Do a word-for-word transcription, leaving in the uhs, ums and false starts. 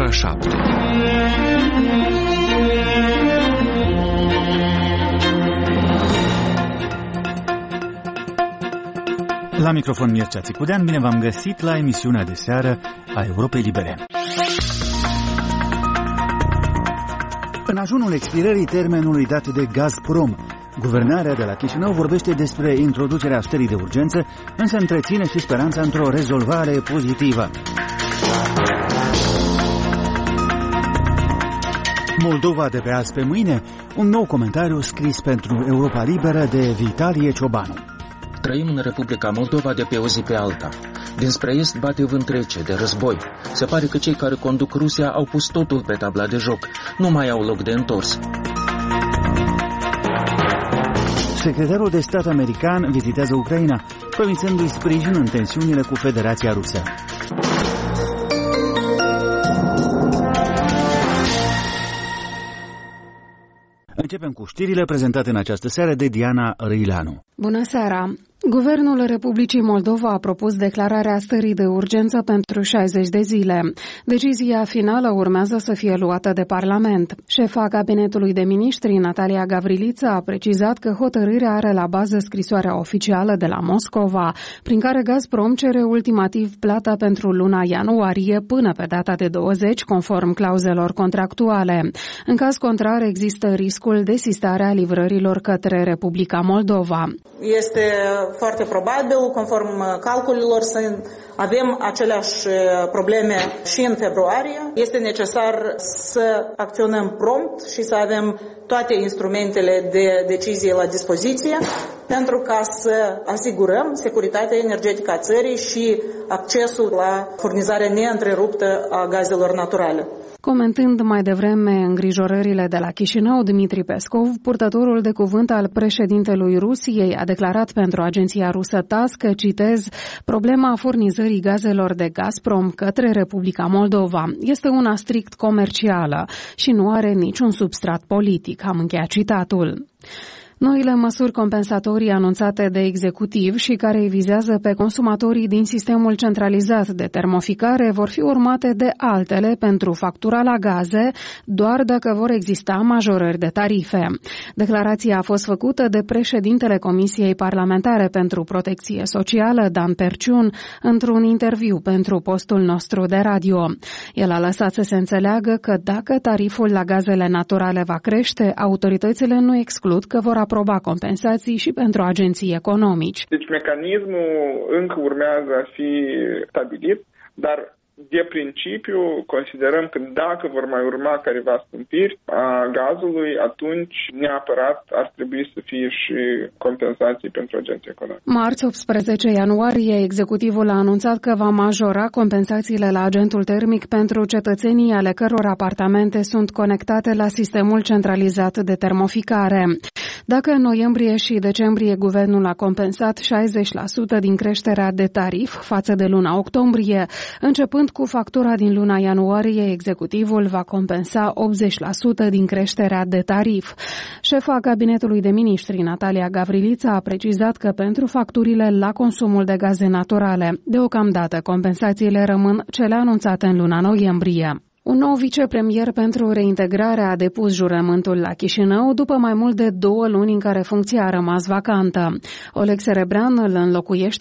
ora șapte. La microfon Mircea Țicudean, bine v-am găsit la emisiunea de seară a Europei Libere. În ajunul expirării termenului dat de Gazprom, guvernarea de la Chișinău vorbește despre introducerea stării de urgență, însă întreține și speranța într-o rezolvare pozitivă. Moldova de pe azi pe mâine, un nou comentariu scris pentru Europa Liberă de Vitalie Ciobanu. Trăim în Republica Moldova de pe o zi pe alta. Dinspre est bate vânt rece de război. Se pare că cei care conduc Rusia au pus totul pe tabla de joc. Nu mai au loc de întors. Secretarul de stat american vizitează Ucraina, promițându-i sprijin în tensiunile cu Federația Rusă. Începem cu știrile prezentate în această seară de Diana Răileanu. Bună seara! Guvernul Republicii Moldova a propus declararea stării de urgență pentru șaizeci de zile. Decizia finală urmează să fie luată de Parlament. Șefa Cabinetului de Miniștri, Natalia Gavrilița, a precizat că hotărârea are la bază scrisoarea oficială de la Moscova, prin care Gazprom cere ultimativ plata pentru luna ianuarie până pe data de douăzeci, conform clauzelor contractuale. În caz contrar, există riscul de sistarea livrărilor către Republica Moldova. Este foarte probabil, conform calculelor, să avem aceleași probleme și în februarie. Este necesar să acționăm prompt și să avem toate instrumentele de decizie la dispoziție pentru ca să asigurăm securitatea energetică a țării și accesul la furnizarea neîntreruptă a gazelor naturale. Comentând mai devreme îngrijorările de la Chișinău, Dmitri Peskov, purtătorul de cuvânt al președintelui Rusiei, a declarat pentru agenția rusă TASS că, citez, problema furnizării gazelor de Gazprom către Republica Moldova este una strict comercială și nu are niciun substrat politic. Am încheiat citatul. Noile măsuri compensatorii anunțate de executiv și care îi vizează pe consumatorii din sistemul centralizat de termoficare vor fi urmate de altele pentru factura la gaze, doar dacă vor exista majorări de tarife. Declarația a fost făcută de președintele Comisiei Parlamentare pentru Protecție Socială, Dan Perciun, într-un interviu pentru postul nostru de radio. El a lăsat să se înțeleagă că dacă tariful la gazele naturale va crește, autoritățile nu exclud că vor aproba compensații și pentru agenții economici. Deci mecanismul încă urmează a fi stabilit, dar de principiu considerăm că dacă vor mai urma careva scumpiri a gazului, atunci neapărat ar trebui să fie și compensații pentru agenții economici. Marți, optsprezece ianuarie, executivul a anunțat că va majora compensațiile la agentul termic pentru cetățenii ale căror apartamente sunt conectate la sistemul centralizat de termoficare. Dacă în noiembrie și decembrie guvernul a compensat șaizeci la sută din creșterea de tarif față de luna octombrie, începând cu factura din luna ianuarie, executivul va compensa optzeci la sută din creșterea de tarif. Șefa Cabinetului de Miniștri, Natalia Gavrilița, a precizat că pentru facturile la consumul de gaze naturale, deocamdată compensațiile rămân cele anunțate în luna noiembrie. Un nou vicepremier pentru reintegrare a depus jurământul la Chișinău după mai mult de două luni în care funcția a rămas vacantă. Oleg Serebrean îl înlocuiește